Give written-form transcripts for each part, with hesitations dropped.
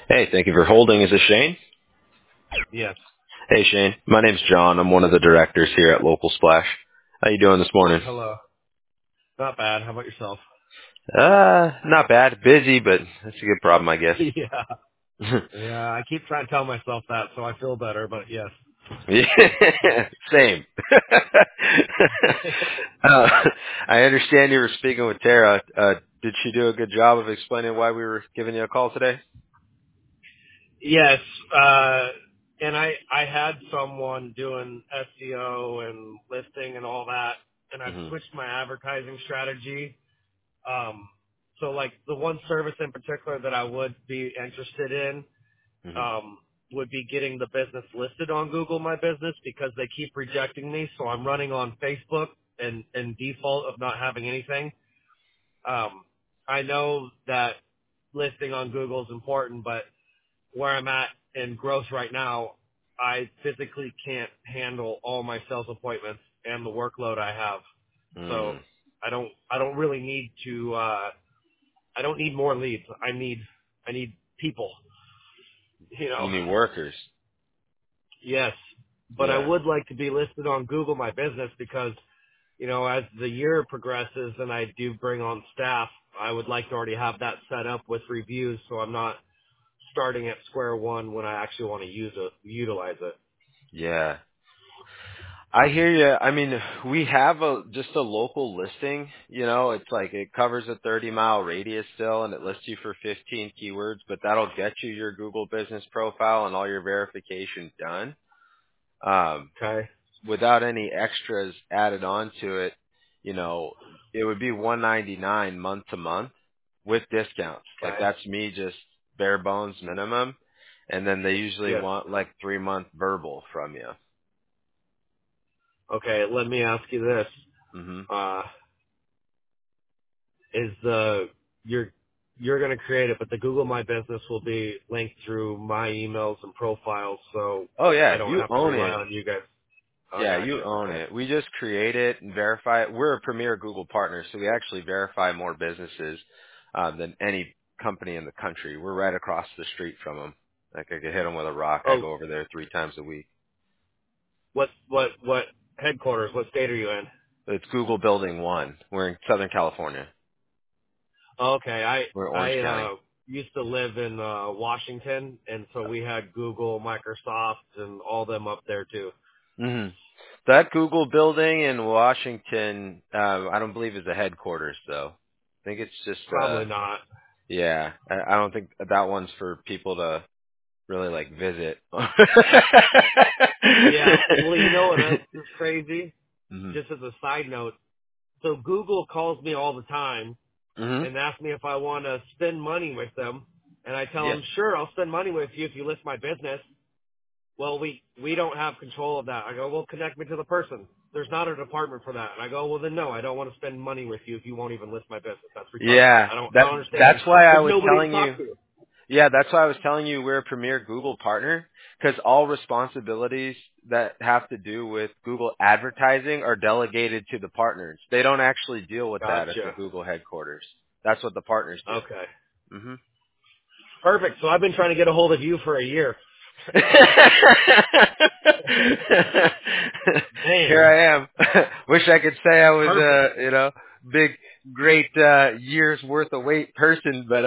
Hey, thank you for holding. Is this Shane? Yes. Hey, Shane. My name's John. I'm one of the directors here at Local Splash. How you doing this morning? Hello. Not bad. How about yourself? Not bad. Busy, but that's a good problem, I guess. Yeah. Yeah. I keep trying to tell myself that, so I feel better. But yes. Yeah, same. uh, I understand you were speaking with Tara. Did she do a good job of explaining why we were giving you a call today? Yes. And I had someone doing SEO and listing and all that, and I've hmm switched my advertising strategy. So like the one service in particular that I would be interested in hmm um, would be getting the business listed on Google My Business because they keep rejecting me. So I'm running on Facebook and default of not having anything. I know that listing on Google is important, but where I'm at in growth right now, I physically can't handle all my sales appointments and the workload I have. So Mm. I don't really need to, I don't need more leads. I need people, you know. You need workers. Yes, but I Yeah. would like to be listed on Google My Business because, you know, as the year progresses and I do bring on staff, I would like to already have that set up with reviews so I'm not starting at square one when I actually want to utilize it. Yeah. I hear you. I mean, we have just a local listing. You know, it's like it covers a 30-mile radius still, and it lists you for 15 keywords. But that'll get you your Google Business Profile and all your verification done, Okay? without any extras added onto it. You know, it would be 199 month to month with discounts. Like Okay? that's me just bare bones minimum, and then they usually Yes. want like 3-month verbal from you. Okay, let me ask you this. hmm Uh, is the, you're going to create it, but the Google My Business will be linked through my emails and profiles so Oh I yeah, don't you have to own rely it. on you guys. I Yeah, got you you. own Okay. it. We just create it and verify it. We're a premier Google partner, so we actually verify more businesses than any company in the country. We're right across the street from them. Like I could hit them with a rock. I Oh, go over there 3 times a week. what headquarters, what state are you in? It's Google Building 1. We're in Southern California. Okay, We're in Orange I County. used to live in Washington, and so we had Google, Microsoft, and all them up there too. hmm That Google Building in Washington, I don't believe is the headquarters though. I think it's just, Probably not. yeah, I don't think that one's for people to really like visit. Yeah, well, you know what else is crazy? mhm. Just as a side note, so Google calls me all the time Mhm. and asks me if I want to spend money with them, and I tell Yeah. them, sure, I'll spend money with you if you list my business. Well, we don't have control of that. I go, well, connect me to the person. There's not a department for that. And I go, well, then no, I don't want to spend money with you if you won't even list my business. That's retarded. Yeah. I That don't understand. that's why I There's was nobody to telling you. talk to. Yeah, that's why I was telling you we're a premier Google partner because all responsibilities that have to do with Google advertising are delegated to the partners. They don't actually deal with that at the Gotcha. Google headquarters. That's what the partners do. Okay. Mhm. Perfect. So I've been trying to get a hold of you for a year. Here Man. I am. Wish I could say I was Perfect. big great years worth of weight person, but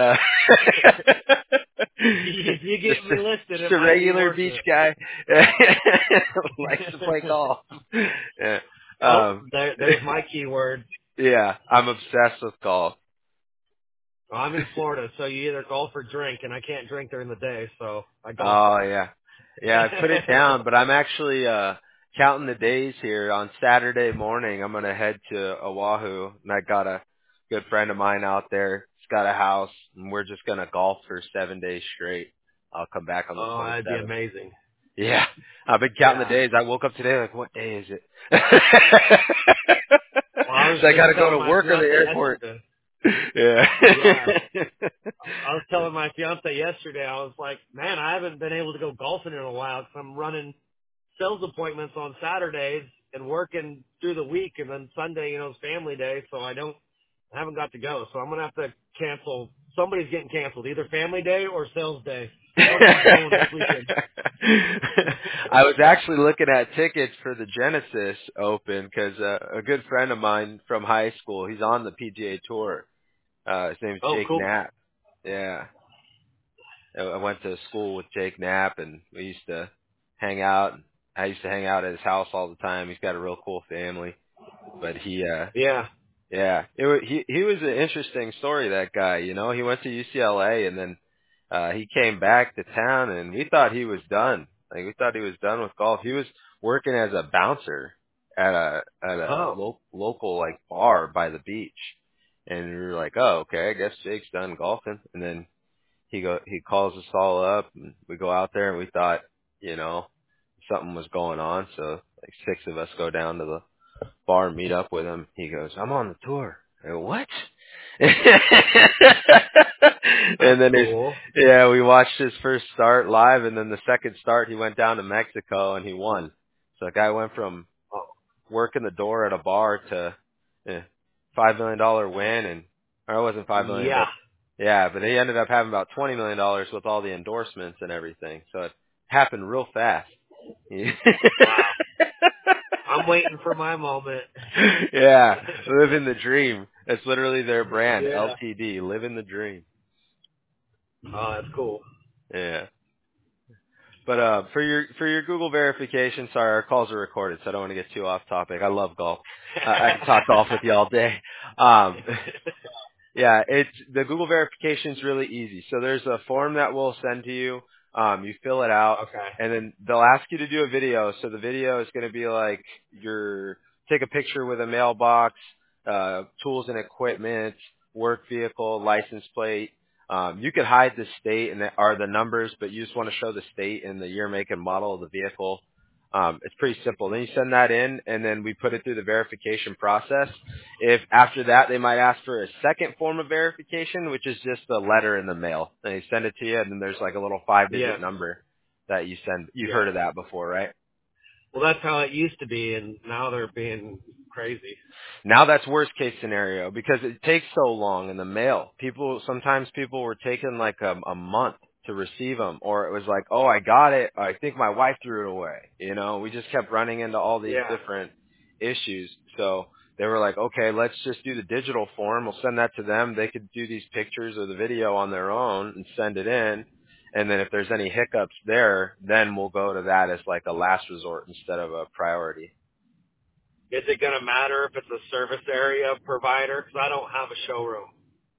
If you just get me listed, just it a might be regular worth beach it. guy. Likes to play golf. Yeah. Oh, Um there's my keyword. yeah, I'm obsessed with golf. I'm in Florida, so you either golf or drink, and I can't drink during the day, so I golf. Oh yeah. Yeah, I put it down, but I'm actually counting the days here. On Saturday morning I'm gonna head to Oahu and I got a good friend of mine out there. He's got a house and we're just gonna golf for 7 days straight. I'll come back on the Oh, that'd be 27th. amazing. Yeah. I've been counting the Yeah. days. I woke up today like, what day is it? Well, I was So I just gotta go to telling my work or the fiance airport. yesterday. Yeah. Yeah. I was telling my fiance yesterday, I was like, man, I haven't been able to go golfing in a while because I'm running sales appointments on Saturdays and working through the week, and then Sunday, you know, is family day, so I haven't got to go. So I'm going to have to cancel. Somebody's getting canceled, either family day or sales day. What am I doing this weekend? I was actually looking at tickets for the Genesis Open because a good friend of mine from high school, he's on the PGA Tour. His name's Oh, Jake cool. Knapp. Yeah. I went to school with Jake Knapp, and we used to hang out. I used to hang out at his house all the time. He's got a real cool family. But Yeah. yeah, he was an interesting story, that guy, you know. He went to UCLA, and then he came back to town, and we thought he was done. Like, we thought he was done with golf. He was working as a bouncer at a Oh. local like bar by the beach. And we were like, "Oh, okay, I guess Jake's done golfing." And then he calls us all up, and we go out there, and we thought, you know, something was going on, so like 6 of us go down to the bar and meet up with him. He goes, "I'm on the tour." I go, "What?" That's And then cool. we watched his first start live, and then the second start he went down to Mexico and he won. So the guy went from Oh. working the door at a bar to $5 million win, and or it wasn't 5 million, Yeah. but yeah, but he ended up having about $20 million with all the endorsements and everything. So it happened real fast. Wow. I'm waiting for my moment. Yeah, living the dream. That's literally their brand, Yeah. LTD, living the dream. Oh, that's cool. Yeah. But for your Google verification, sorry, our calls are recorded, so I don't want to get too off topic. I love golf. I can talk golf with you all day. Um, Yeah, it's the Google verification is really easy. So there's a form that we'll send to you. You fill it out, Okay. and then they'll ask you to do a video. So the video is going to be like take a picture with a mailbox, tools and equipment, work vehicle, license plate. You could hide the state and the numbers, but you just want to show the state and the year, make, and model of the vehicle. It's pretty simple. Then you send that in, and then we put it through the verification process. If after that they might ask for a second form of verification, which is just a letter in the mail. And they send it to you, and then there's like a little 5-digit Yes. number that you send. You've heard Yes. of that before, right? Well, that's how it used to be, and now they're being crazy. Now that's worst case scenario because it takes so long in the mail. Sometimes people were taking like a month to receive them, or it was like, oh, I got it. I think my wife threw it away. You know, we just kept running into all these Yeah. different issues. So they were like, okay, let's just do the digital form. We'll send that to them. They could do these pictures or the video on their own and send it in. And then if there's any hiccups there, then we'll go to that as like a last resort instead of a priority. Is it going to matter if it's a service area provider? Because I don't have a showroom.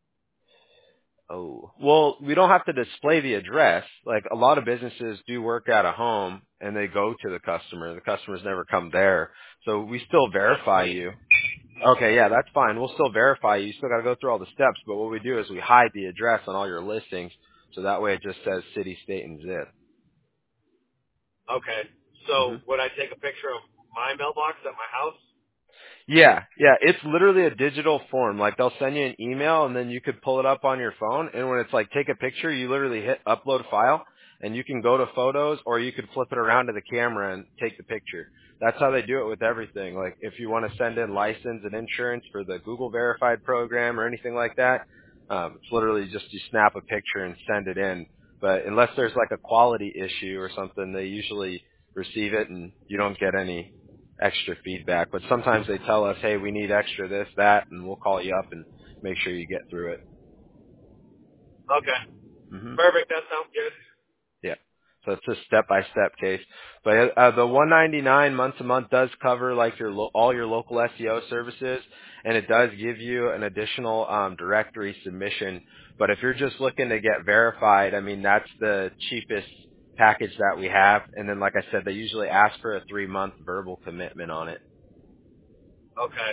Oh, well, we don't have to display the address. Like a lot of businesses do work at a home and they go to the customer. The customers never come there. So we still That's verify me. you. Okay, yeah, that's fine. We'll still verify you. You still got to go through all the steps. But what we do is we hide the address on all your listings. So that way it just says city, state, and zip. Okay. hmm So would I take a picture of my mailbox at my house? Yeah, it's literally a digital form. Like they'll send you an email and then you could pull it up on your phone. And when it's like take a picture, you literally hit upload file and you can go to photos or you could flip it around to the camera and take the picture. That's how they do it with everything. Like if you want to send in license and insurance for the Google verified program or anything like that, it's literally just you snap a picture and send it in. But unless there's like a quality issue or something, they usually receive it and you don't get any extra feedback, but sometimes they tell us, hey, we need extra this, that, and we'll call you up and make sure you get through it. Okay. hmm Perfect. That sounds good. Yeah. So it's a step-by-step case. But the 199 month to month does cover like all your local SEO services, and it does give you an additional directory submission. But if you're just looking to get verified, I mean, that's the cheapest package that we have. And then, like I said, they usually ask for a 3-month verbal commitment on it. Okay.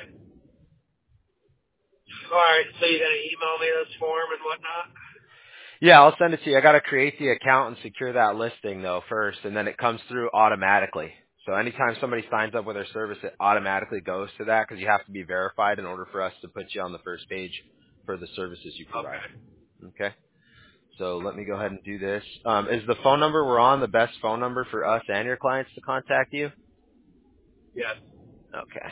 All right. So you're going to email me this form and whatnot? Yeah, I'll send it to you. I got to create the account and secure that listing though first, and then it comes through automatically. So anytime somebody signs up with our service, it automatically goes to that because you have to be verified in order for us to put you on the first page for the services you provide. Okay. Okay. So let me go ahead and do this. Is the phone number we're on the best phone number for us and your clients to contact you? Yes. Okay.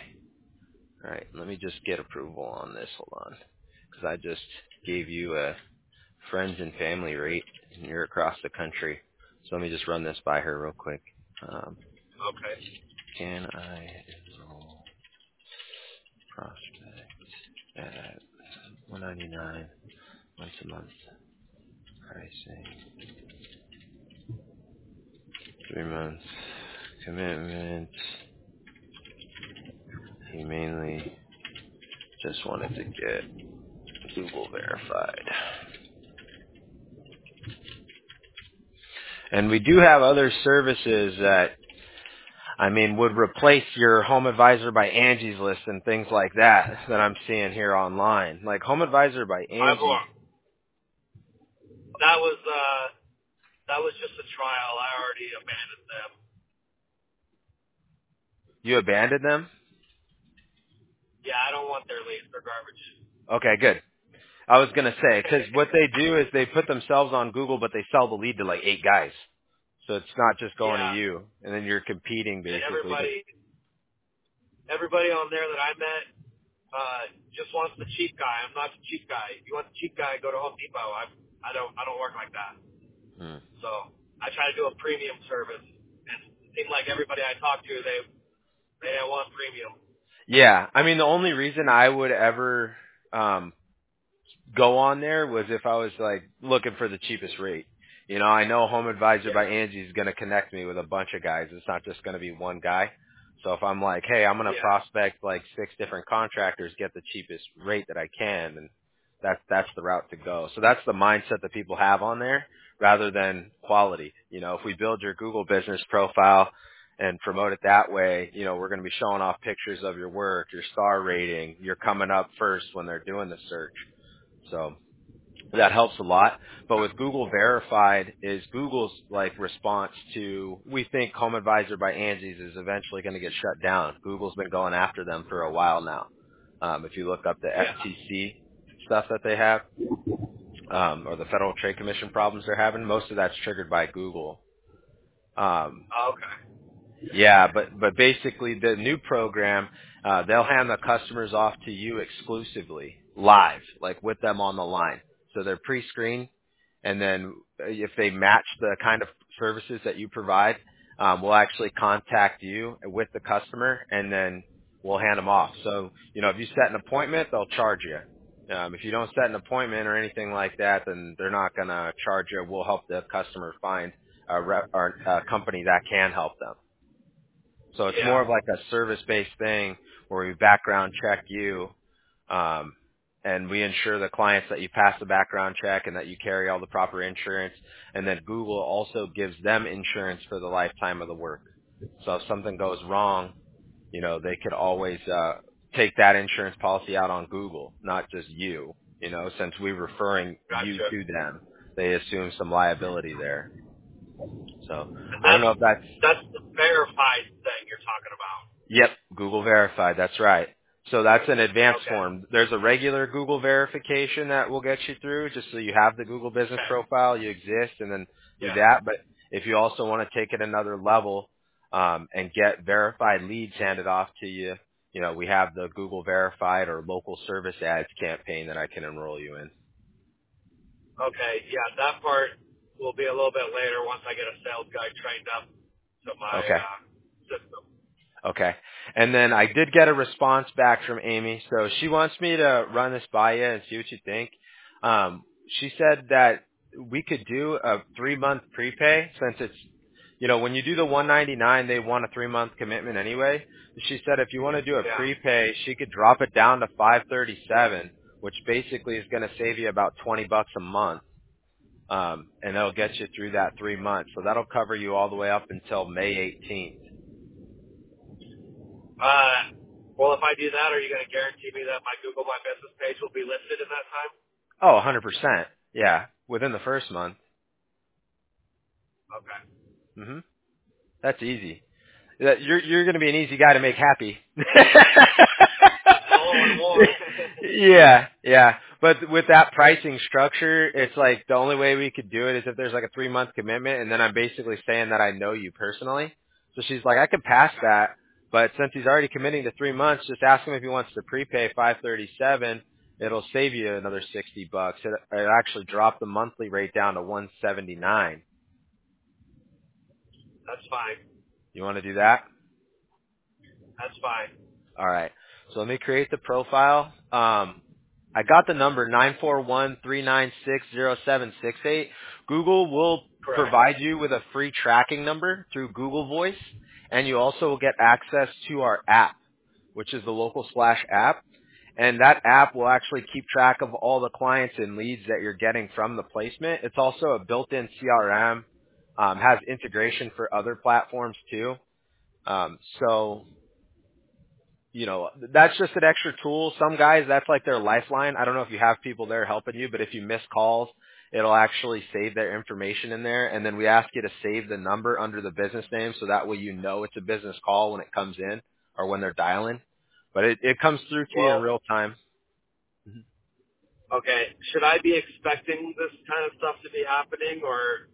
All right. Let me just get approval on this. Hold on, because I just gave you a friends and family rate, and you're across the country. So let me just run this by her real quick. Okay. Can I enroll prospect at $199 once a month pricing, 3 months commitment? He mainly just wanted to get Google verified. And we do have other services that, I mean, would replace your Home Advisor by Angie's list and things like that I'm seeing here online. Like Home Advisor by Angie. That was just a trial. I already abandoned them. You abandoned them? Yeah, I don't want their leads. They're garbage. Okay, good. I was going to say, because what they do is they put themselves on Google, but they sell the lead to like 8 guys. So it's not just going to Yeah. you, and then you're competing And basically. everybody on there that I met just wants the cheap guy. I'm not the cheap guy. If you want the cheap guy, go to Home Depot. I don't work like that. So I try to do a premium service, and it seemed like everybody I talked to, they want premium. Yeah, I mean the only reason I would ever go on there was if I was like looking for the cheapest rate. You know, I know Home Advisor by Angie is going to connect me with a bunch of guys. It's not just going to be one guy. So if I'm like, hey, I'm going to prospect like 6 different contractors, get the cheapest rate that I can, and that's the route to go. So that's the mindset that people have on there rather than quality. You know, if we build your Google business profile and promote it that way, you know, we're going to be showing off pictures of your work, your star rating, you're coming up first when they're doing the search. So that helps a lot. But with Google Verified is Google's like response to, we think Home Advisor by Angie's is eventually going to get shut down. Google's been going after them for a while now. If you look up the FTC stuff that they have, or the Federal Trade Commission problems they're having, most of that's triggered by Google. Okay. Yeah, but basically the new program, they'll hand the customers off to you exclusively, live, like with them on the line. So they're pre-screened, and then if they match the kind of services that you provide, we'll actually contact you with the customer, and then we'll hand them off. So, you know, if you set an appointment, they'll charge you. If you don't set an appointment or anything like that, then they're not going to charge you. We'll help the customer find a company that can help them. So it's more of like a service-based thing where we background check you, and we ensure the clients that you pass the background check and that you carry all the proper insurance. And then Google also gives them insurance for the lifetime of the work. So if something goes wrong, you know, they could always take that insurance policy out on Google, not just you. You know, since we're referring you to them, they assume some liability there. So I don't know if that's the verified thing you're talking about. Yep, Google Verified. That's right. So that's an advanced form. There's a regular Google verification that will get you through, just so you have the Google business profile, you exist, and then do that. But if you also want to take it another level and get verified leads handed off to you, you know, we have the Google Verified or local service ads campaign that I can enroll you in. Okay, yeah, that part will be a little bit later once I get a sales guy trained up to my system. Okay. And then I did get a response back from Amy. So she wants me to run this by you and see what you think. She said that we could do a 3-month prepay since it's, you know, when you do the $199, they want a 3-month commitment anyway. She said if you want to do a prepay, she could drop it down to $537, which basically is going to save you about $20 a month. And that'll get you through that 3 months. So that'll cover you all the way up until May 18th. Well, if I do that, are you going to guarantee me that my Google My Business page will be listed in that time? Oh, 100%. Yeah, within the first month. Okay. That's easy. You're going to be an easy guy to make happy. Yeah. But with that pricing structure, it's like the only way we could do it is if there's like a 3-month commitment, and then I'm basically saying that I know you personally. So she's like, I could pass that, but since he's already committing to 3 months, just ask him if he wants to prepay $537, It'll save you another $60. It actually dropped the monthly rate down to 179. That's fine. You want to do that? That's fine. All right. So let me create the profile. I got the number 941-396-0768. Google will Correct. provide you with a free tracking number through Google Voice, and you also will get access to our app, which is the Local Splash app. And that app will actually keep track of all the clients and leads that you're getting from the placement. It's also a built-in CRM, has integration for other platforms too. So that's just an extra tool. Some guys, that's like their lifeline. I don't know if you have people there helping you, but if you miss calls, it'll actually save their information in there. And then we ask you to save the number under the business name so that way you know it's a business call when it comes in or when they're dialing. But it comes through to you in Well, real time. okay. Should I be expecting this kind of stuff to be happening, or?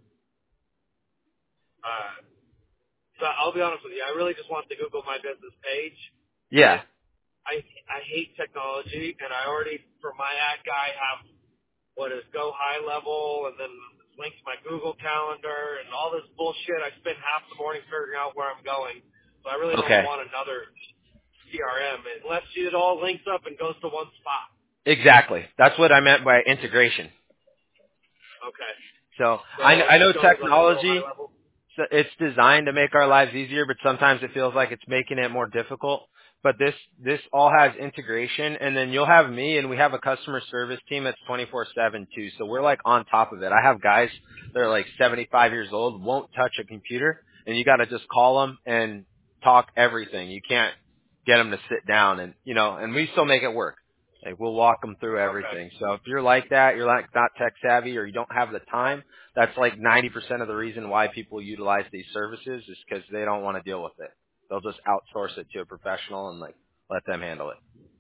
So I'll be honest with you. I really just want to Google My Business page, Yeah. but I hate technology, and I already, for my ad guy, have what is Go High Level, and then links to my Google Calendar, and all this bullshit. I spend half the morning figuring out where I'm going, so I really don't Okay. want another CRM unless it all links up and goes to one spot. Exactly. That's what I meant by integration. Okay. So So I it know shows on the Go High technology, Level. so it's designed to make our lives easier, but sometimes it feels like it's making it more difficult. But this all has integration, and then you'll have me, and we have a customer service team that's 24/7 too. So we're like on top of it. I have guys that are like 75 years old, won't touch a computer, and you got to just call them and talk everything. You can't get them to sit down, and we still make it work. Like we'll walk them through Okay. everything. So if you're like that, you're like not tech savvy, or you don't have the time, that's like 90% of the reason why people utilize these services is because they don't want to deal with it. They'll just outsource it to a professional and like let them handle it.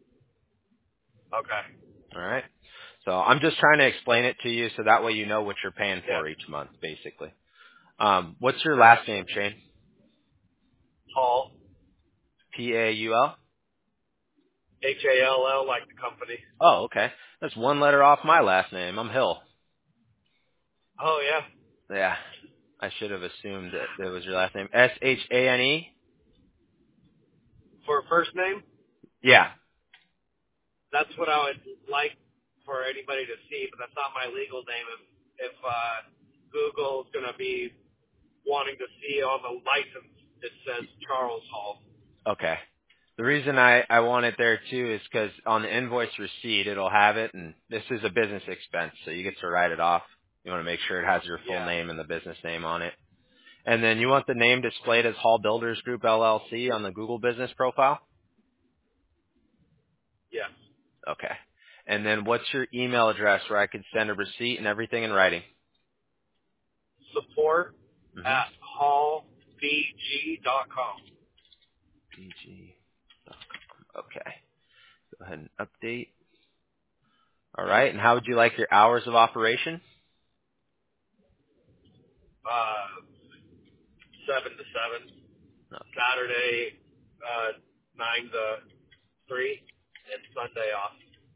Okay. All right. So I'm just trying to explain it to you so that way you know what you're paying Yeah. for each month, basically. What's your last name, Shane? Hall. Paul? Hall, like the company. Oh, okay. That's one letter off my last name. I'm Hill. Oh yeah. Yeah. I should have assumed that it was your last name. Shane? For a first name, Yeah. that's what I would like for anybody to see, but that's not my legal name. If Google's gonna be wanting to see on the license, it says Charles Hall. Okay. The reason I want it there too is because on the invoice receipt it'll have it, and this is a business expense, so you get to write it off. You want to make sure it has your full Yeah. name and the business name on it. And then you want the name displayed as Hall Builders Group LLC on the Google business profile? Yes. Okay. And then what's your email address where I could send a receipt and everything in writing? Support Mm-hmm. at hallbg.com. PG. Okay. Go ahead and update. All right. And how would you like your hours of operation? 7 to 7. Saturday, 9 to 3, and Sunday off.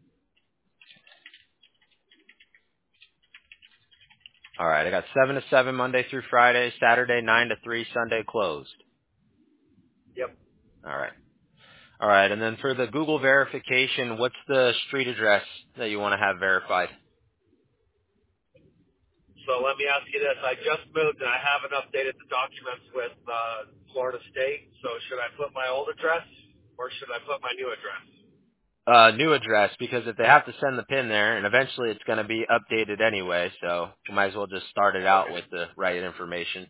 All right. I got 7 to 7 Monday through Friday, Saturday 9 to 3, Sunday closed. Yep. All right. All right. And then for the Google verification, what's the street address that you want to have verified? So let me ask you this. I just moved and I haven't updated the documents with Florida State. So should I put my old address or should I put my new address? New address, because if they have to send the PIN there, and eventually it's going to be updated anyway, so we might as well just start it out Okay. with the right information.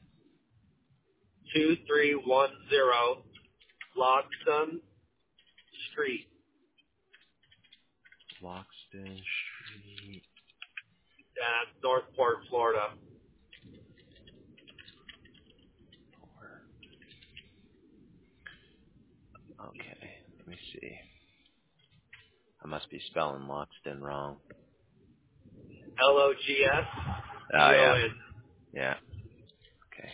2310 Logston Street. Loxton Street. Northport, Florida. Okay. Let me see. I must be spelling Loxton wrong. Oh, yeah. LOGSTON. Yeah. Okay.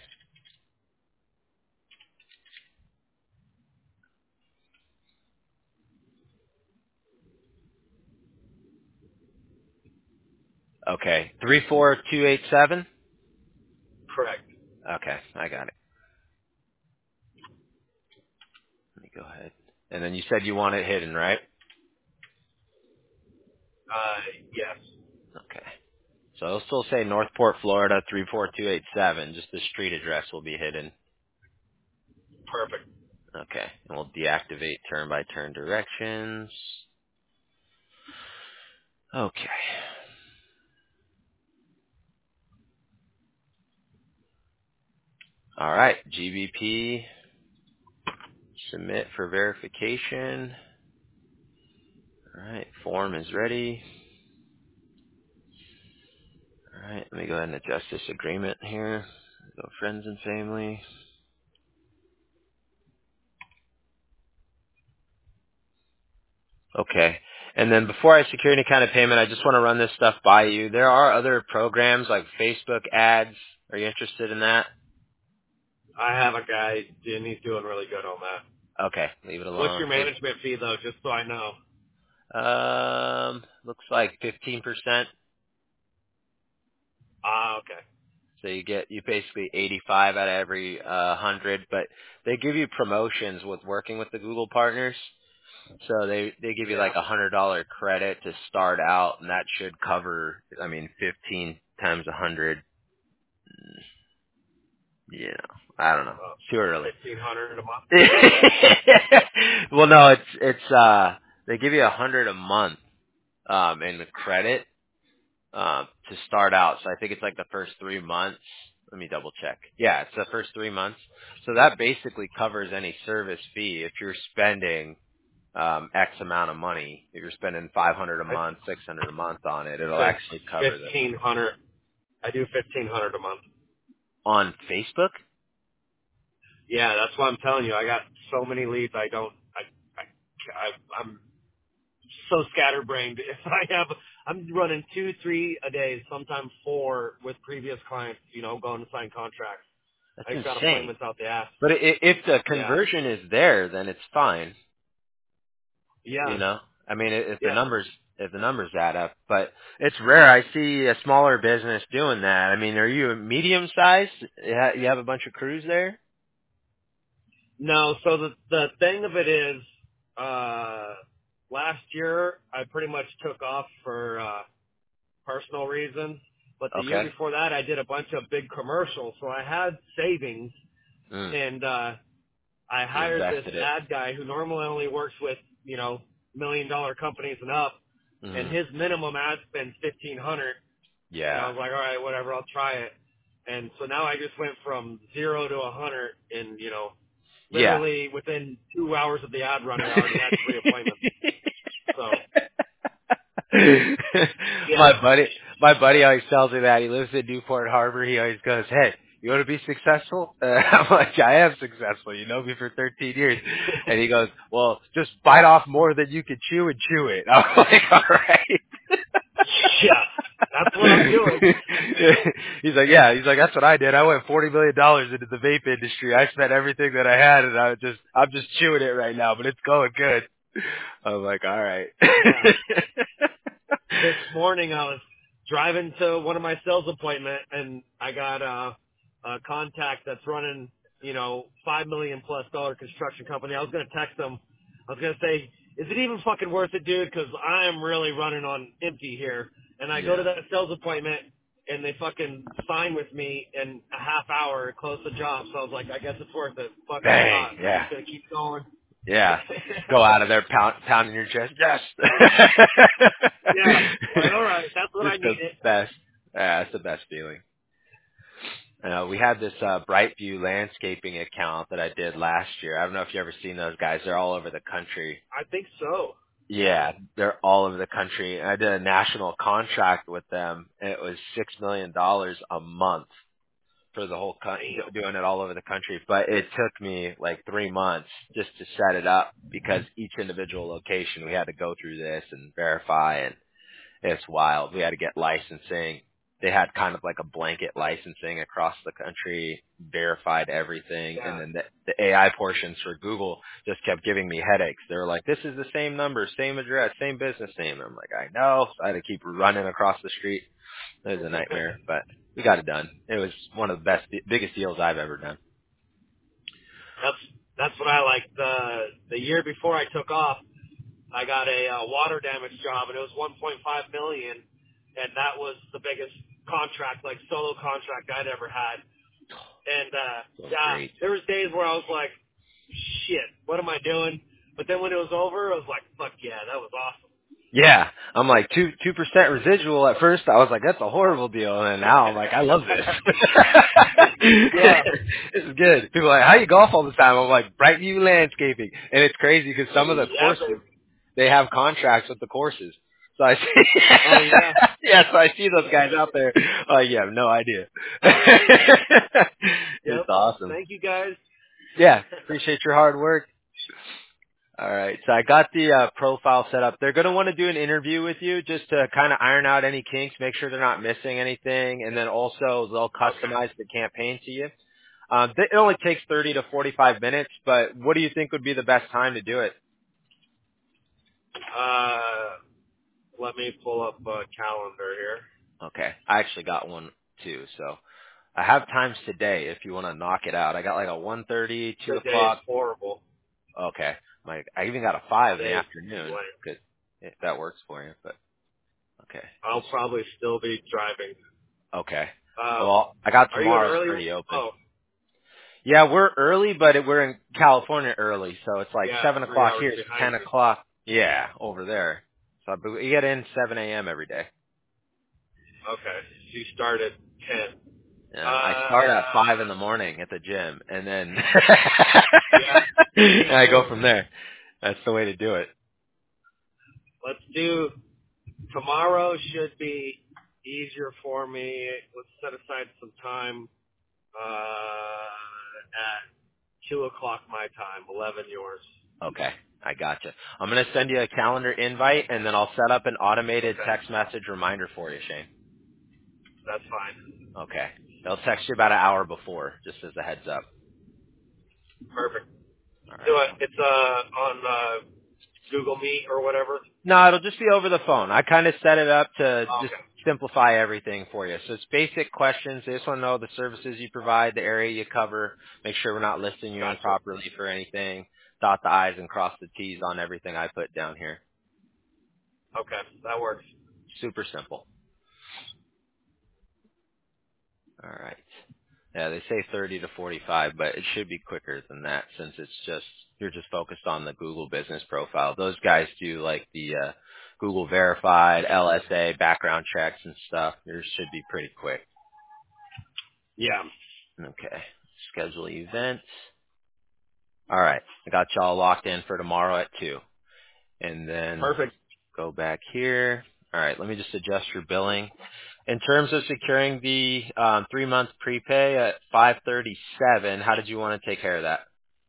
Okay. 34287? Correct. Okay, I got it. Let me go ahead. And then you said you want it hidden, right? Yes. Okay. So it'll still say Northport, Florida, 34287. Just the street address will be hidden. Perfect. Okay. And we'll deactivate turn-by-turn directions. Okay. All right. GBP, submit for verification. All right. Form is ready. All right. Let me go ahead and adjust this agreement here. Go friends and family. Okay. And then before I secure any kind of payment, I just want to run this stuff by you. There are other programs like Facebook ads. Are you interested in that? I have a guy, and he's doing really good on that. Okay. Leave it What's alone. your management fee, though, just so I know? Looks like 15%. Okay. So you basically 85 out of every 100, but they give you promotions with working with the Google partners. So they give you Yeah. like $100 credit to start out, and that should cover. I mean, 15 times 100. You know, I don't know. Too early. 1,500 a month. Well, no, it's they give you 100 a month in the credit to start out. So I think it's like the first 3 months. Let me double check. Yeah, it's the first 3 months. So that basically covers any service fee if you're spending X amount of money. If you're spending 500 a I month, 600 a month on it, it'll said actually cover them. 1,500. I do 1,500 a month. On Facebook? Yeah, that's what I'm telling you. I got so many leads. I'm so scatterbrained. If I'm running 2, 3 a day, sometimes 4 with previous clients. Going to sign contracts. That's I just got insane. appointments out the ass. But if the Yeah. conversion is there, then it's fine. You Yeah. know, I mean, Yeah. if the numbers add up, but it's rare. I see a smaller business doing that. I mean, are you a medium size? You have a bunch of crews there? No, so the thing of it is, last year I pretty much took off for personal reasons, but the year Okay. before that I did a bunch of big commercials, so I had savings, Mm. and I You hired this invested it. ad guy who normally only works with $1 million companies and up, and Mm. his minimum ad spend's 1,500, and I Yeah. was like, all right, whatever, I'll try it, and so now I just went from 0 to 100 in Yeah. literally within 2 hours of the ad running, I already had 3 appointments. So yeah, my buddy always tells me that. He lives in Newport Harbor. He always goes, "Hey, you want to be successful?" I'm like, "I am successful. You know me for 13 years." And he goes, "Well, just bite off more than you can chew and chew it." I'm like, "All right." yeah, that's what I'm doing. He's like, "Yeah." He's like, "That's what I did. I went $40 million into the vape industry. I spent everything that I had, and I'm just chewing it right now, but it's going good." I'm like, "All right." Yeah, this morning I was driving to one of my sales appointment, and I got a contact that's running $5 million+ construction company. I was gonna text him. I was gonna say, is it even fucking worth it, dude? Because I am really running on empty here. And I go to Yeah. that sales appointment, and they fucking sign with me in a half hour, close the job. So I was like, I guess it's worth it. Fuck the Bang. shot. I'm Yeah. just gonna keep going. Yeah. Go out of there pounding your chest. Yes. Yeah. Like, all right, that's what I Just the needed. best. Yeah, it's the best feeling. We had this Brightview landscaping account that I did last year. I don't know if you ever seen those guys. They're all over the country. I think so. Yeah. Yeah, they're all over the country. I did a national contract with them, and it was $6 million a month for the whole Damn. doing it all over the country. But it took me like 3 months just to set it up because each individual location we had to go through this and verify, and it's wild. We had to get licensing. they had kind of like a blanket licensing across the country, verified everything, and Yeah. then the AI portions for Google just kept giving me headaches. They were like, this is the same number, same address, same business name. I'm like, I know. So I had to keep running across the street. It was a nightmare, but we got it done. It was one of the biggest deals I've ever done. That's what I like. The year before I took off, I got a water damage job, and it was 1.5 million, and that was the biggest contract, like solo contract I'd ever had. And So yeah, great. there was days where I was like, shit, what am I doing? But then when it was over, I was like, fuck yeah, that was awesome. Yeah, I'm like 2% residual at first. I was like, that's a horrible deal, and now I'm like, I love this. Yeah. This is good. People are like, how you golf all the time? I'm like, Brightview Landscaping, and it's crazy because some of the Yeah, courses they have contracts with the courses. So I see, oh yeah. yeah. So I see those guys out there. You have no idea. Yep. It's awesome. Thank you guys. Yeah, appreciate your hard work. All right. So I got the profile set up. They're going to want to do an interview with you just to kind of iron out any kinks, make sure they're not missing anything, and then also they'll Okay. customize the campaign to you. It only takes 30 to 45 minutes, but what do you think would be the best time to do it? Let me pull up a calendar here. Okay. I actually got one too, so I have times today if you want to knock it out. I got like a 1:30, 2 Today is o'clock. horrible. Okay. I even got a 5 in the Today's afternoon. lame. Good. If that works for you, but okay. I'll probably still be driving. Okay. Um, Well, I got are you an tomorrow's early? pretty open. Oh, Yeah, we're early, but we're in California early, so it's like yeah, 7 3 o'clock hours here. It's behind 10 me. o'clock. Yeah, over there. So but we get in 7 a.m. every day. Okay, so you start at 10. I start at 5 in the morning at the gym, and then Yeah. and I go from there. That's the way to do it. Let's do tomorrow. Should be easier for me. Let's set aside some time at 2 o'clock my time, 11 yours. Okay, I gotcha. I'm gonna send you a calendar invite, and then I'll set up an automated Okay, text message reminder for you, Shane. that's fine. Okay. They'll text you about an hour before, just as a heads up. Perfect. All Do right. it. It's on Google Meet or whatever. No, it'll just be over the phone. I kind of set it up to just Okay. simplify everything for you. So it's basic questions. They just want to know the services you provide, the area you cover, make sure we're not listing you Gotcha. improperly for anything, dot the I's and cross the T's on everything I put down here. Okay, that works. Super simple. All right. Yeah, they say 30 to 45, but it should be quicker than that since you're just focused on the Google business profile. Those guys do like the Google verified, LSA, background checks and stuff. Yours should be pretty quick. Yeah. Okay. Schedule events. All right. I got y'all locked in for tomorrow at 2. And then Perfect. go back here. All right. Let me just adjust your billing. In terms of securing the 3-month prepay at 537, how did you want to take care of that?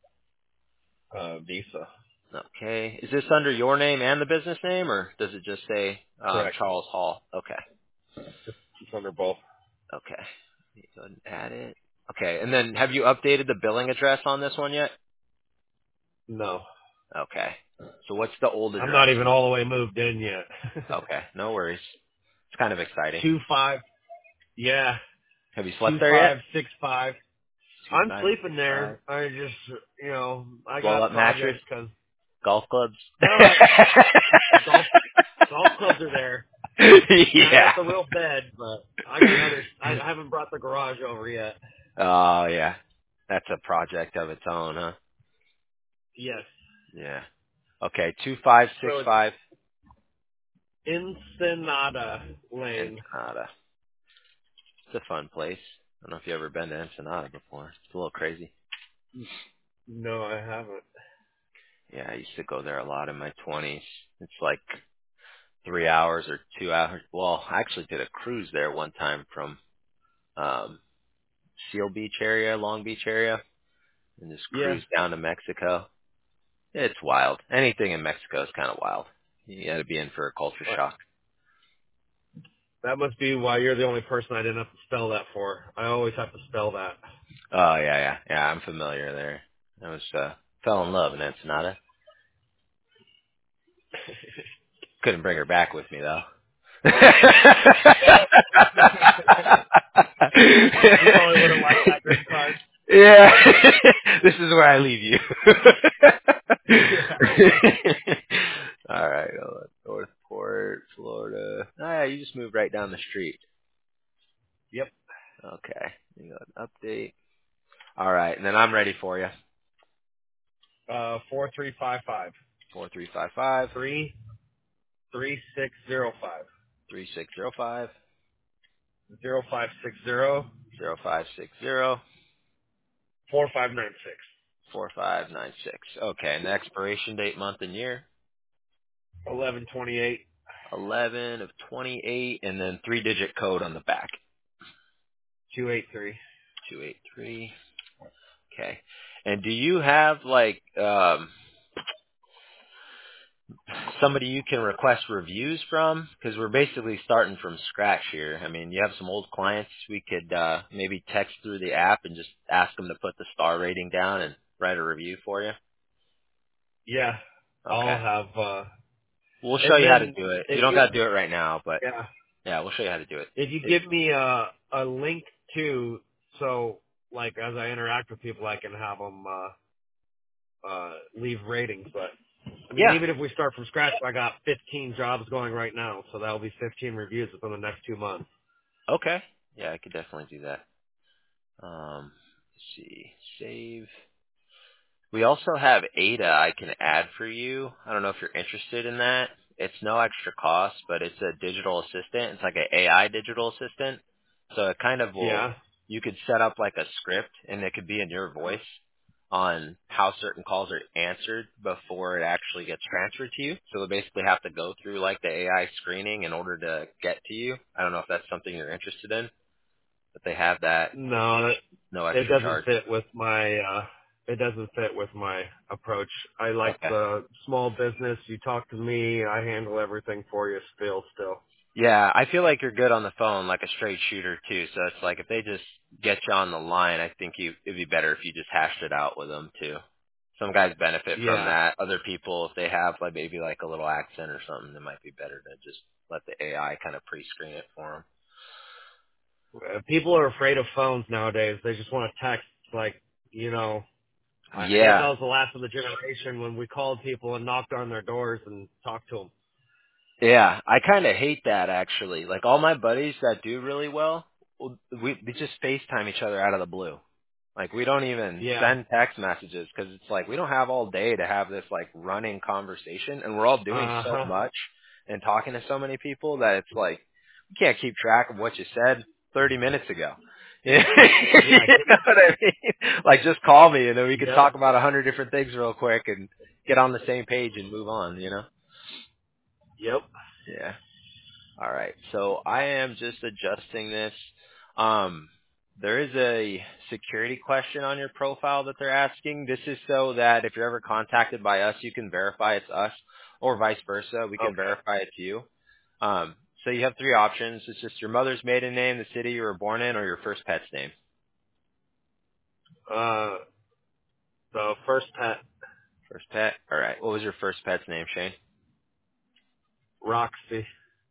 Visa. Okay. Is this under your name and the business name, or does it just say Correct. Charles Hall? Okay. It's under both. Okay. Let me go ahead and add it. Okay. And then have you updated the billing address on this one yet? No. Okay. So what's the old I'm address? not even all the way moved in yet. Okay. No worries. It's kind of exciting. 25. Yeah. Have you slept there yet? 2565. I'm sleeping 2565. there. I just, I Roll got up mattress? projects because, Golf clubs? well, golf, golf clubs are there. And I Yeah. got the real bed, but I got other, I haven't brought the garage over yet. Oh, yeah. That's a project of its own, huh? Yes. Yeah. Okay, So it's 2565 Ensenada Lane. Ensenada. It's a fun place. I don't know if you've ever been to Ensenada before. It's a little crazy. No, I haven't. Yeah, I used to go there a lot in my 20s. It's like 3 hours or 2 hours. Well, I actually did a cruise there one time from um Seal Beach area, Long Beach area, and just Yeah. cruised down to Mexico. It's wild. Anything in Mexico is kind of wild. You got to be in for a culture shock. That must be why you're the only person I didn't have to spell that for. I always have to spell that. Oh yeah. I'm familiar there. I was fell in love in Ensenada. Couldn't bring her back with me though. She probably would have liked that green card. Yeah. This is where I leave you. Yeah. All right, Northport, Florida. Oh yeah, you just moved right down the street. Yep. Okay. You got an update. All right, and then I'm ready for you. 4355 4355 3605 3605 0560 0560 4596 4596. Okay, and the expiration date, month, and year. 1128 11 of 28, and then 3-digit code on the back. 283. 283. Okay. And do you have like somebody you can request reviews from? Because we're basically starting from scratch here. I mean, you have some old clients we could maybe text through the app and just ask them to put the star rating down and write a review for you. Yeah. I'll Okay. have, We'll show and you how to then do it. You if don't you, got to do it right now, but yeah, yeah, we'll show you how to do it. if you give me a link to, so like as I interact with people, I can have them, leave ratings, but I mean, Yeah. even if we start from scratch, I got 15 jobs going right now, so that'll be 15 reviews within the next 2 months. Okay. Yeah, I could definitely do that. Let's see. Save. We also have Ada I can add for you. I don't know if you're interested in that. It's no extra cost, but it's a digital assistant. It's like an AI digital assistant. So it kind of will, Yeah. you could set up like a script and it could be in your voice on how certain calls are answered before it actually gets transferred to you. So they'll basically have to go through like the AI screening in order to get to you. I don't know if that's something you're interested in, but they have that, No, no it extra doesn't charge. fit with my, it doesn't fit with my approach. I like Okay. the small business. You talk to me, I handle everything for you still. Yeah, I feel like you're good on the phone, like a straight shooter too. So it's like if they just get you on the line, I think it'd be better if you just hashed it out with them too. Some guys benefit from Yeah. that. Other people, if they have like maybe like a little accent or something, it might be better to just let the AI kind of pre-screen it for them. People are afraid of phones nowadays. They just want to text, like, you know, I guess I Yeah, was the last of the generation when we called people and knocked on their doors and talked to them. yeah, I kind of hate that actually. Like all my buddies that do really well, we just FaceTime each other out of the blue. Like we don't even Yeah. send text messages because it's like we don't have all day to have this like running conversation, and we're all doing so Uh-huh. much and talking to so many people that it's like we can't keep track of what you said 30 minutes ago. you know Yeah. what I mean? Like just call me and then we can Yep. talk about 100 different things real quick and get on the same page and move on. You know? Yep. Yeah. All right. So I am just adjusting this. Um, there is a security question on your profile that they're asking. This is so that if you're ever contacted by us, you can verify it's us, or vice versa. We can Okay. verify it's you. So you have 3 options. It's just your mother's maiden name, the city you were born in, or your first pet's name. The first pet, First pet. All right. What was your first pet's name, Shane? Roxy.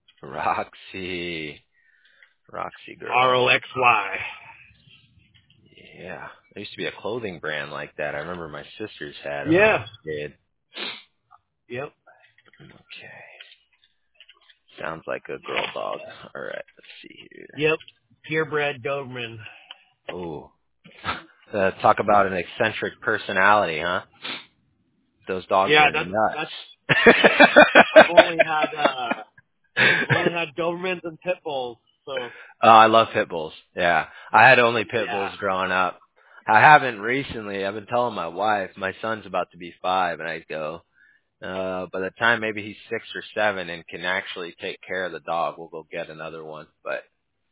Roxy. Roxy girl. ROXY. Yeah. There used to be a clothing brand like that. I remember my sisters had them when I was Yeah. a kid. Yep. Okay. Sounds like a girl dog. All right. Let's see here. Yep. Purebred Doberman. Oh. Talk about an eccentric personality, huh? Those dogs Yeah, are that's nuts. I've only had Dobermans and pit bulls, so Oh, I love pit bulls. Yeah. I had only pit yeah. bulls growing up. I haven't recently. I've been telling my wife, my son's about to be 5, and I go, by the time maybe he's 6 or 7 and can actually take care of the dog, we'll go get another one. But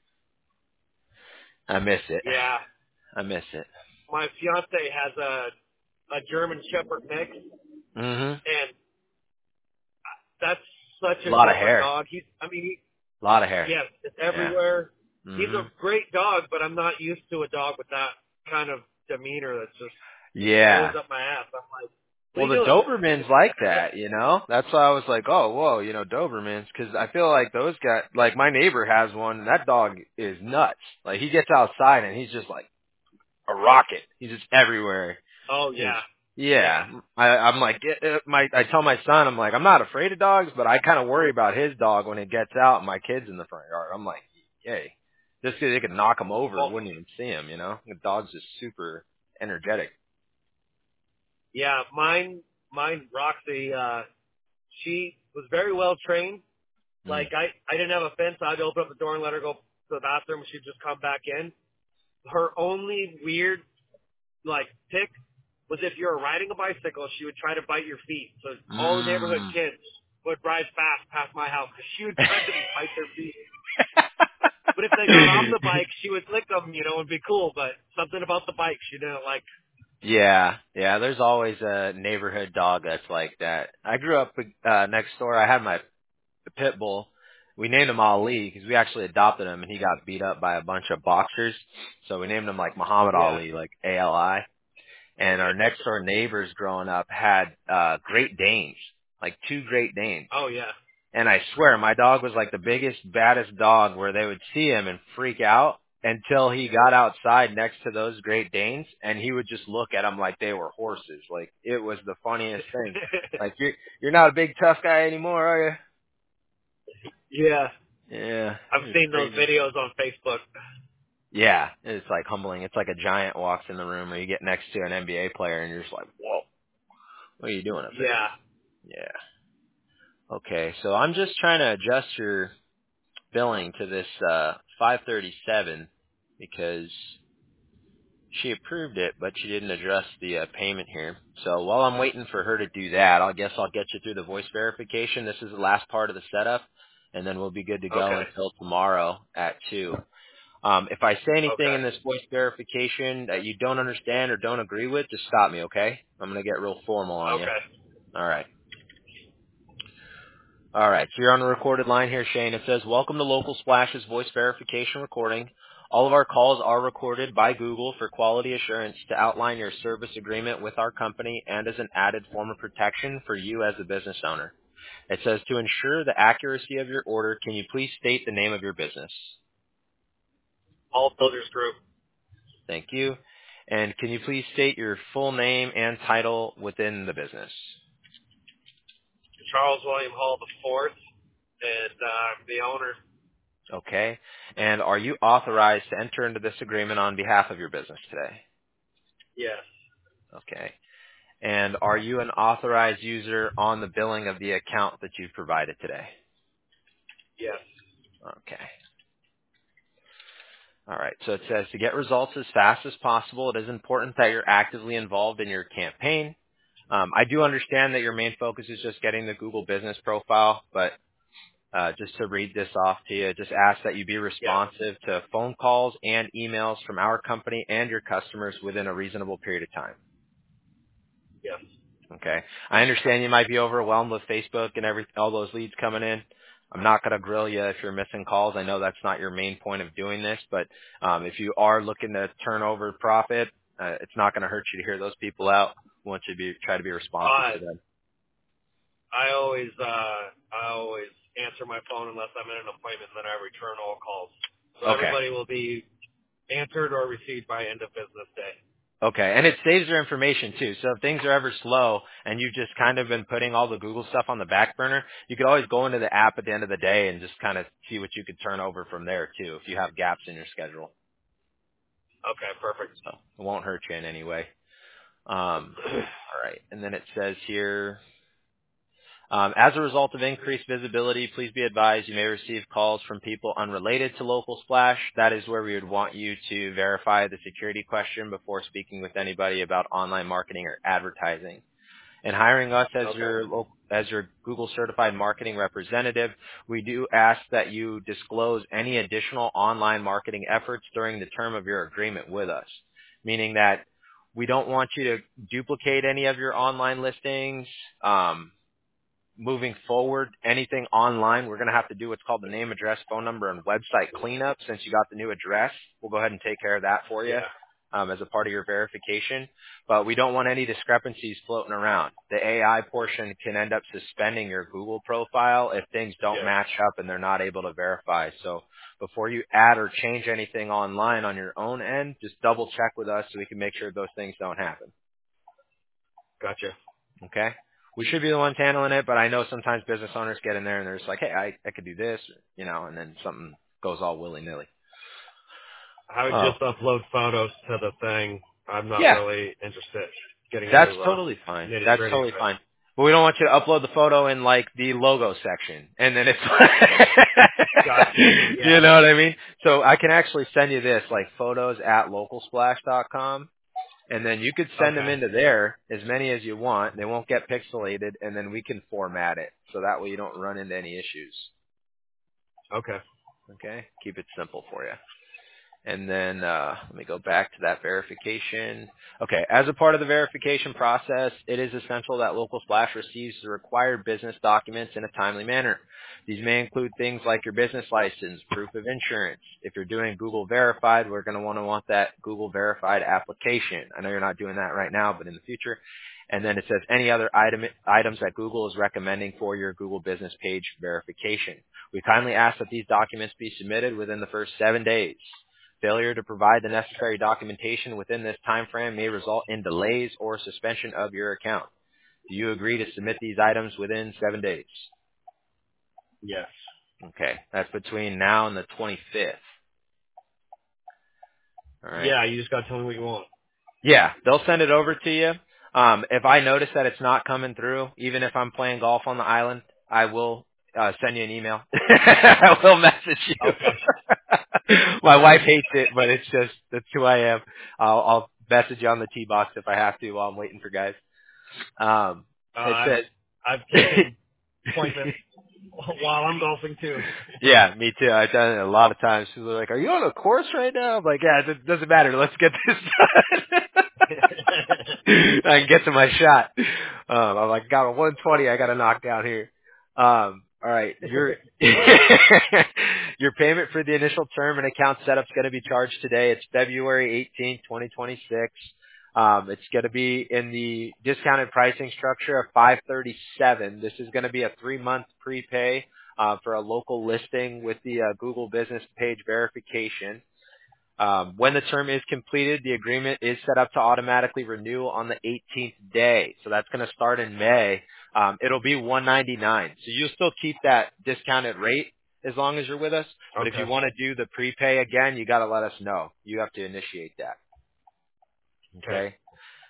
I miss it. Yeah. I miss it. My fiance has a German Shepherd mix, Mhm. and that's such A a lot of good of a hair. dog. A lot of hair. Yes, it's Yeah. everywhere. He's Mhm. a great dog, but I'm not used to a dog with that kind of demeanor that's just goes Yeah. up my ass. I'm like, what are Well, you the doing? Dobermans like that, you know. That's why I was like, oh, whoa, you know, Dobermans, because I feel like those guys, like my neighbor has one, and that dog is nuts. Like he gets outside and he's just like a rocket. He's just everywhere. Oh Is yeah, yeah. yeah. I'm like I tell my son, I'm like, I'm not afraid of dogs, but I kind of worry about his dog when it gets out and my kid's in the front yard. I'm like, yay, just 'cause they could knock him over, Well, wouldn't even see him, you know. The dog's just super energetic. yeah. Mine, Roxy. She was very well trained. Mm. Like I didn't have a fence. I'd open up the door and let her go to the bathroom. She'd just come back in. Her only weird like tick was if you were riding a bicycle, she would try to bite your feet. So all the neighborhood Mm. kids would ride fast past my house because she would try to bite their feet. But if they got off the bike, she would lick them, and be cool. But something about the bike she didn't like. Yeah, yeah. There's always a neighborhood dog that's like that. I grew up next door. I had my pit bull. We named him Ali because we actually adopted him, and he got beat up by a bunch of boxers. So we named him like Muhammad Yeah. Ali, like Ali. And our next door neighbors growing up had Great Danes, like two Great Danes. Oh yeah. And I swear, my dog was like the biggest, baddest dog where they would see him and freak out until he got outside next to those Great Danes, and he would just look at them like they were horses. Like, it was the funniest thing. Like, you're not a big, tough guy anymore, are Yeah. you? Yeah, I've it was seen those crazy. videos on Facebook. Yeah, it's like humbling. It's like a giant walks in the room, or you get next to an NBA player, and you're just like, whoa, what are you doing up there? Yeah. Yeah. Okay, so I'm just trying to adjust your billing to this 537 because she approved it, but she didn't address the payment here. So while I'm waiting for her to do that, I'll get you through the voice verification. This is the last part of the setup, and then we'll be good to go Okay. until tomorrow at 2. If I say anything Okay. in this voice verification that you don't understand or don't agree with, just stop me, okay? I'm going to get real formal on you. Okay. All right. All right, so you're on the recorded line here, Shane. It says, welcome to Local Splash's voice verification recording. All of our calls are recorded by Google for quality assurance to outline your service agreement with our company and as an added form of protection for you as a business owner. It says, to ensure the accuracy of your order, can you please state the name of your business? All Builders Group. Thank you. And can you please state your full name and title within the business? Charles William Hall the fourth, and the owner. Okay. And are you authorized to enter into this agreement on behalf of your business today? Yes. Okay. And are you an authorized user on the billing of the account that you provided today? Yes. Okay. All right. So it says to get results as fast as possible, it is important that you're actively involved in your campaign. I do understand that your main focus is just getting the Google business profile, but just to read this off to you, just ask that you be Yes. responsive to phone calls and emails from our company and your customers within a reasonable period of time. Yes. Okay. I understand you might be overwhelmed with Facebook and all those leads coming in. I'm not going to grill you if you're missing calls. I know that's not your main point of doing this, but if you are looking to turn over profit, it's not going to hurt you to hear those people out. We want you to try to be responsive Uh, to them. I always answer my phone unless I'm in an appointment, then I return all calls. So Okay. everybody will be answered or received by end of business day. Okay, and it saves your information too. So if things are ever slow and you've just kind of been putting all the Google stuff on the back burner, you could always go into the app at the end of the day and just kind of see what you could turn over from there too if you have gaps in your schedule. Okay, perfect. So it won't hurt you in any way. All right, and then it says here, as a result of increased visibility, please be advised you may receive calls from people unrelated to Local Splash. That is where we would want you to verify the security question before speaking with anybody about online marketing or advertising. And hiring us Okay. as your Google certified marketing representative, we do ask that you disclose any additional online marketing efforts during the term of your agreement with us, meaning that we don't want you to duplicate any of your online listings. moving forward, anything online, we're going to have to do what's called the name, address, phone number, and website cleanup. Since you got the new address, we'll go ahead and take care of that for you. Yeah. As a part of your verification, but we don't want any discrepancies floating around. The AI portion can end up suspending your Google profile if things don't Yeah. match up and they're not able to verify. So before you add or change anything online on your own end, just double check with us so we can make sure those things don't happen. Gotcha. Okay? We should be the ones handling it, but I know sometimes business owners get in there and they're just like, hey, I could do this, and then something goes all willy-nilly. I would Oh, just upload photos to the thing. I'm not yeah. really interested in getting That's into the totally fine. nitty That's gritty of totally it. fine. But we don't want you to upload the photo in like the logo section, and then it's, Gotcha. you Yeah. know what I mean? So I can actually send you this, like photos@localsplash.com, and then you could send them Okay. into there as many as you want. They won't get pixelated, and then we can format it so that way you don't run into any issues. Okay. Okay, keep it simple for you. And then let me go back to that verification. Okay, as a part of the verification process, it is essential that Local Splash receives the required business documents in a timely manner. These may include things like your business license, proof of insurance. If you're doing Google Verified, we're going to want that Google Verified application. I know you're not doing that right now, but in the future. And then it says any other items that Google is recommending for your Google business page verification. We kindly ask that these documents be submitted within the first 7 days. Failure to provide the necessary documentation within this time frame may result in delays or suspension of your account. Do you agree to submit these items within 7 days? Yes. Okay, that's between now and the 25th. All right. Yeah, you just got to tell me what you want. Yeah, they'll send it over to you. If I notice that it's not coming through, even if I'm playing golf on the island, I will send you an email. I will message you. Okay. My wife hates it, but that's who I am. I'll message you on the tee box if I have to while I'm waiting for guys. It I've says, taken appointments while I'm golfing too. yeah, me too. I've done it a lot of times. People are like, "Are you on a course right now?" I'm like, "Yeah, it doesn't matter. Let's get this done." I can get to my shot. I'm like, got a 120. I got to knock down here. All right, your your payment for the initial term and account setup is going to be charged today. It's February 18th, 2026. It's going to be in the discounted pricing structure of $537. This is going to be a 3-month prepay for a local listing with the Google business page verification. When the term is completed, the agreement is set up to automatically renew on the 18th day. So that's going to start in May. It'll be $199. So you'll still keep that discounted rate as long as you're with us. But if you Okay. want to do the prepay again, you got to let us know. You have to initiate that. Okay. Okay.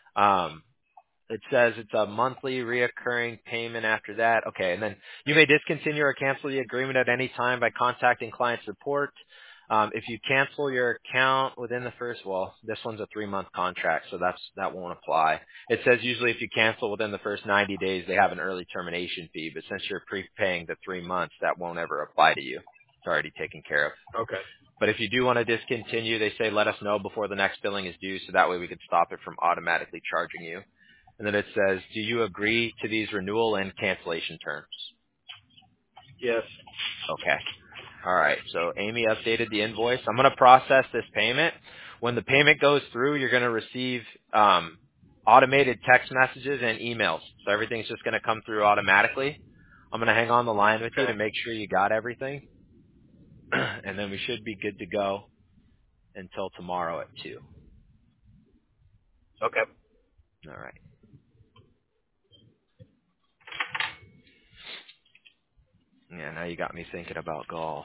It says it's a monthly reoccurring payment after that. Okay, and then you may discontinue or cancel the agreement at any time by contacting client support. If you cancel your account within the first, this one's a 3-month contract, so that won't apply. It says usually if you cancel within the first 90 days, they have an early termination fee, but since you're prepaying the 3 months, that won't ever apply to you. It's already taken care of. Okay. But if you do want to discontinue, they say let us know before the next billing is due, so that way we could stop it from automatically charging you. And then it says, do you agree to these renewal and cancellation terms? Yes. Okay. All right. So Amy updated the invoice. I'm going to process this payment. When the payment goes through, you're going to receive automated text messages and emails. So everything's just going to come through automatically. I'm going to hang on the line with you Okay. to make sure you got everything. And then we should be good to go until tomorrow at 2. Okay. All right. Yeah, now you got me thinking about golf.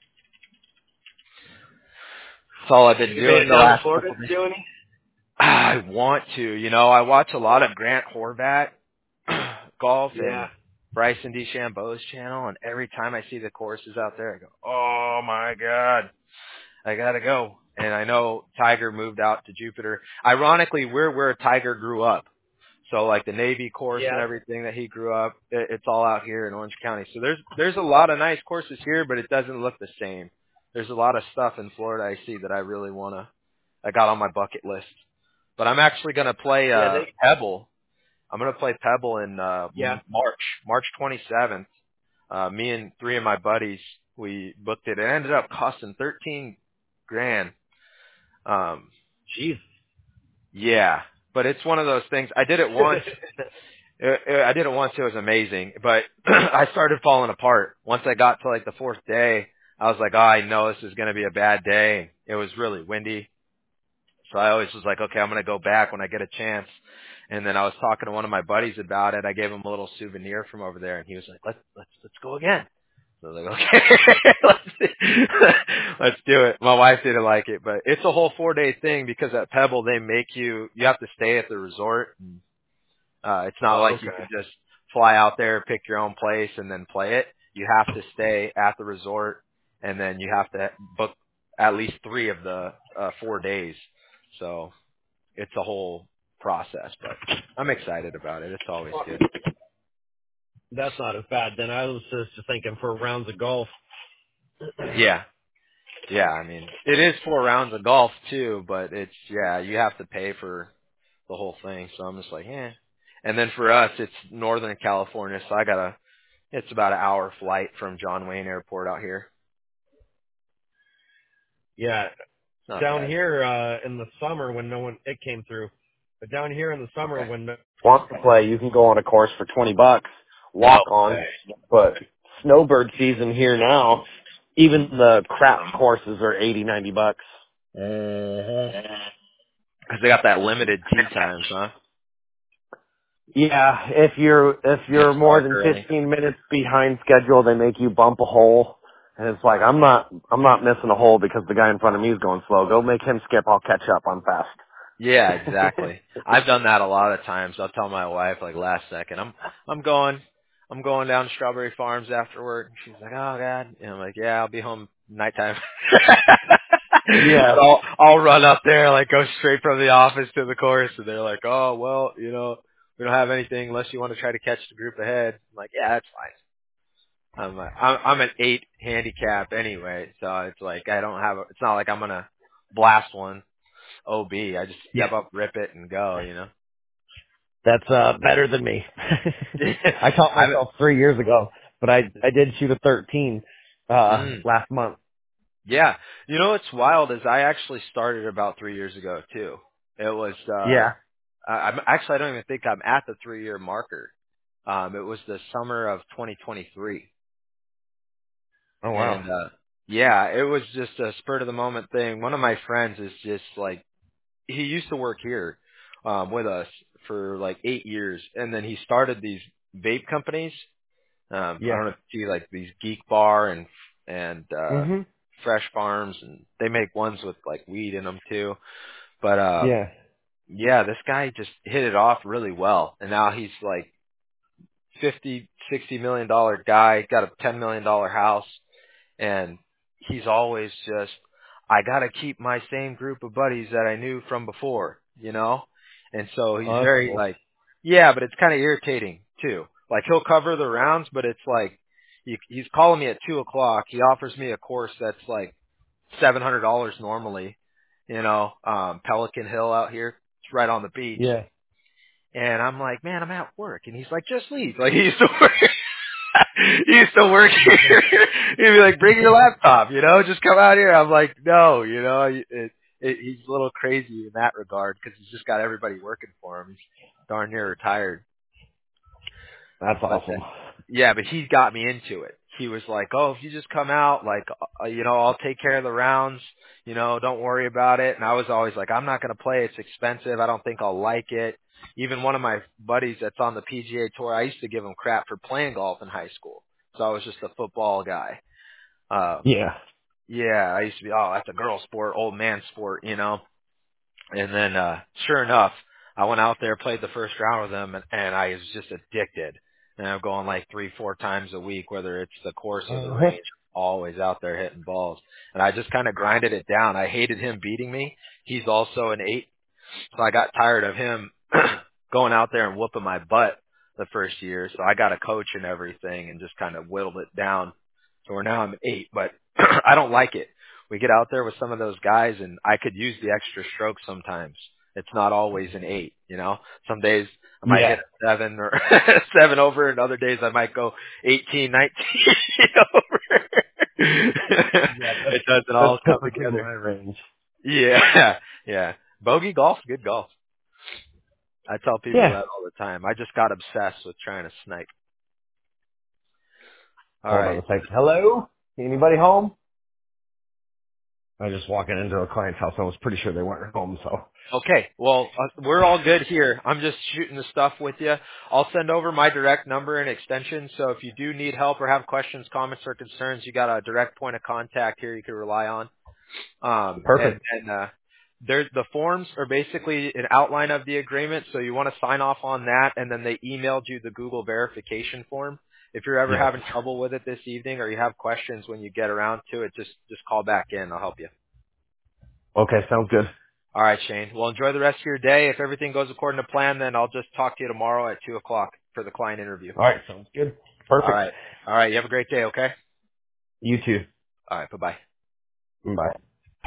That's all I've been You made doing it the down to last Florida couple to days. do any? I want to. I watch a lot of Grant Horvat golf Yeah. and Bryson DeChambeau's channel, and every time I see the courses out there, I go, oh my God, I gotta go. And I know Tiger moved out to Jupiter. Ironically, we're where Tiger grew up. So like the Navy course and Yeah. everything that he grew up, it's all out here in Orange County. So there's a lot of nice courses here, but it doesn't look the same. There's a lot of stuff in Florida I see that I got on my bucket list. But I'm actually going to play Yeah. They. Pebble I'm gonna play Pebble in Yeah. March 27th. Me and three of my buddies, we booked it. It ended up costing 13 grand. Um, Jeez. yeah, but it's one of those things. I did it once. I did it once. It was amazing, but I started falling apart once I got to like the fourth day. I was like, oh, I know this is going to be a bad day. It was really windy. So I always was like, okay, I'm going to go back when I get a chance. And then I was talking to one of my buddies about it. I gave him a little souvenir from over there and he was like, let's go again. So I was like, okay, let's do it. My wife didn't like it, but it's a whole 4-day thing because at Pebble, they make you have to stay at the resort. It's not Oh, like you okay. can just fly out there, pick your own place, and then play it. You have to stay at the resort, and then you have to book at least 3 of the 4 days. So it's a whole process, but I'm excited about it. It's always good. That's not as bad. Then I was just thinking for rounds of golf. Yeah. Yeah, I mean, it is 4 rounds of golf too, but it's, yeah, you have to pay for the whole thing. So I'm just like, eh. And then for us, it's Northern California, so it's about an hour flight from John Wayne Airport out here. Yeah. It's not Down bad. here in the summer when it came through, but down here in the summer Okay. when want to play, you can go on a course for $20, No walk on. way. But snowbird season here now, even the crap courses are $80-$90. Because they got that limited tee times, huh? Yeah, if you're Get more started than early. 15 minutes behind schedule, they make you bump a hole. And it's like I'm not missing a hole because the guy in front of me is going slow. Go make him skip. I'll catch up. I'm Yeah, fast. exactly. I've done that a lot of times. I'll tell my wife like last second, I'm going I'm going down to Strawberry Farms after work. And she's like, oh God. And I'm like, yeah, I'll be home nighttime. Yeah, But I'll run up there, like go straight from the office to the course, and they're like, oh well, we don't have anything unless you want to try to catch the group ahead. I'm like, yeah, that's fine. I'm an 8 handicap anyway, so it's like I don't have. It's not like I'm gonna blast one OB. I just yeah, step up, rip it, and go. that's better than me. I taught I myself 3 years ago, but I did shoot a 13 mm, last month. yeah. What's wild is I actually started about 3 years ago too. It was Yeah. I don't even think I'm at the 3-year marker. It was the summer of 2023. Oh wow. And yeah, it was just a spur of the moment thing. One of my friends is just like he used to work here with us for like 8 years, and then he started these vape companies. I Yeah. don't know if you see like these Geek Bar and Mhm. Fresh Farms, and they make ones with like weed in them too. But Yeah. yeah, this guy just hit it off really well, and now he's like 50-60 million dollar guy, got a $10 million house, and he's always just, I gotta keep my same group of buddies that I knew from before. And so he's Oh, that's very cool. like, yeah, but it's kind of irritating too. Like he'll cover the rounds, but it's like, he's calling me at 2 o'clock. He offers me a course that's like $700 normally, Pelican Hill out here. It's right on the beach. Yeah. And I'm like, man, I'm at work. And he's like, just leave. Like he used to work. He used to work here. He'd be like, bring your laptop, just come out here. I'm like, no, he's a little crazy in that regard because he's just got everybody working for him. He's darn near retired. That's But awesome. yeah, but he got me into it. He was like, oh, if you just come out, like, I'll take care of the rounds. Don't worry about it. And I was always like, I'm not going to play. It's expensive. I don't think I'll like it. Even one of my buddies that's on the PGA Tour, I used to give him crap for playing golf in high school. So I was just a football guy. Yeah. Yeah, I used to be, oh, that's a girl sport, old man sport. And then, sure enough, I went out there, played the first round with them, and I was just addicted. And I'm going like 3-4 times a week, whether it's the course or the Uh-huh. range, always out there hitting balls. And I just kind of grinded it down. I hated him beating me. He's also an 8, so I got tired of him going out there and whooping my butt the first year. So I got a coach and everything and just kind of whittled it down. So we're now I'm 8, but I don't like it. We get out there with some of those guys and I could use the extra stroke sometimes. It's not always an 8, you know. Some days I might hit Yeah. a 7 or 7 over, and other days I might go 18, 19 over. Yeah, that's It doesn't that's all come typically together. my range. Yeah, yeah. Bogey golf, good golf. I tell people Yeah. that all the time. I just got obsessed with trying to snipe. All Hold on right. a second. Hello? Anybody home? I was just walking into a client's house. I was pretty sure they weren't home, so. Okay. Well, we're all good here. I'm just shooting the stuff with you. I'll send over my direct number and extension. So if you do need help or have questions, comments, or concerns, you got a direct point of contact here you can rely on. Perfect. There's the forms are basically an outline of the agreement. So you want to sign off on that, and then they emailed you the Google verification form. If you're ever Yes. having trouble with it this evening, or you have questions when you get around to it, just call back in. I'll help you. Okay, sounds good. All right, Shane. Well, enjoy the rest of your day. If everything goes according to plan, then I'll just talk to you tomorrow at 2:00 for the client interview. All right, sounds good. All Perfect. right. All right. You have a great day. Okay. You too. All right. Bye bye. Bye.